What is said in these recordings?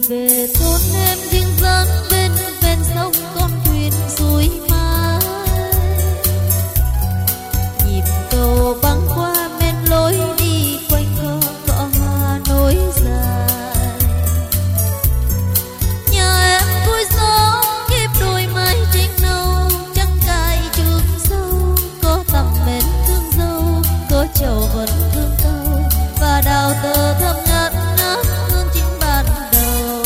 về thôn em riêng dáng bên ven sông con thuyền suối mái, nhịp cầu băng qua men lối đi quanh co cỏ hoa nối dài. Nhà em vui gió khiếp đôi mái tranh nâu, trăng cài trường sâu, có tầm mến thương dâu, có trầu vẫn thương câu và đào tơ thơm ngát ngát hương chính ban đầu.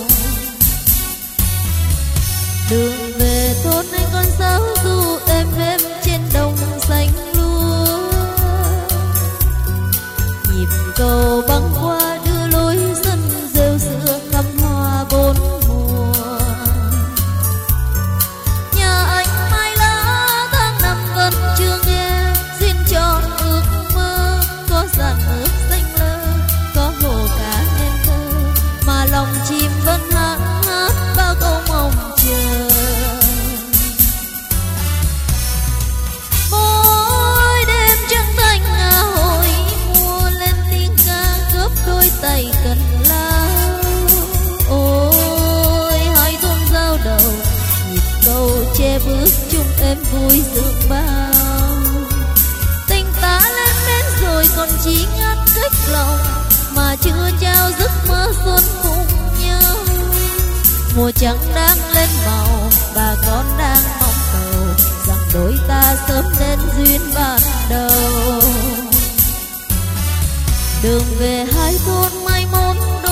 Đường về thôn anh con giáo du êm êm trên đồng xanh lúa, nhịp cầu băng qua đưa lối dân rêu sữa ngắm hoa bốn mùa. Nhà anh mai lá tháng năm vẫn chưa nghe, xin tròn ước mơ có dàn nước xanh lơ, có hồ cá nên thơ mà lòng chim vẫn hát hát bao câu mong chờ. Mỗi đêm trăng thanh hồi mùa lên tiếng ca cướp đôi tay cần lao. Ôi hai thôn giao đầu nhịp cầu che bước chung em vui dường bao. Tình ta lên bên rồi còn chỉ ngắt cách lòng mà chưa trao giấc mơ xuân cùng nhau. Mùa trắng đang lên màu, bà con đang mong cầu rằng đôi ta sớm đến duyên ban đầu. Đường về hai thôn mai mốt